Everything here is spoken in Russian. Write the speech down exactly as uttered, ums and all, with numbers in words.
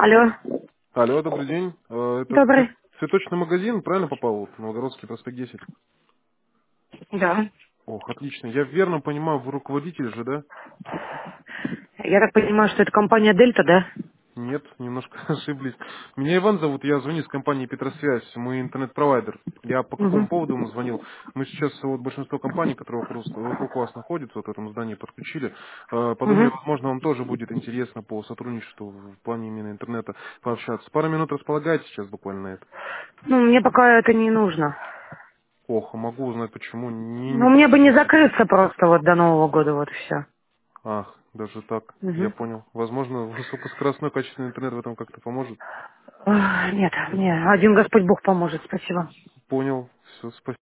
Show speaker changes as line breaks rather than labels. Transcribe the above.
Алло.
Алло, добрый день. Э, Это цве-
Добрый.
цветочный магазин, правильно попал? Вот, Новогородский проспект десять.
Да.
Ох, отлично. Я верно понимаю, вы руководитель же, да?
Я так понимаю, что это компания Дельта, да?
Нет, немножко ошиблись. Меня Иван зовут, я звоню с компании Петросвязь. Мы интернет-провайдер. Я по какому
Угу.
поводу ему звонил? Мы сейчас вот большинство компаний, которые вокруг, вокруг вас находятся, вот в этом здании подключили. Э, Подумали,
Угу.
возможно, вам тоже будет интересно по сотрудничеству в плане именно интернета пообщаться. Пара минут располагаете сейчас буквально на это?
Ну, мне пока это не нужно.
Ох, а могу узнать почему. Не, не
Ну, мне бы не
получается.
закрыться просто вот до Нового года, вот и все.
Ах, даже так, я
Угу.
понял. Возможно, высокоскоростной качественный интернет в этом как-то поможет.
Нет, мне один Господь Бог поможет, спасибо.
Понял, все, спасибо.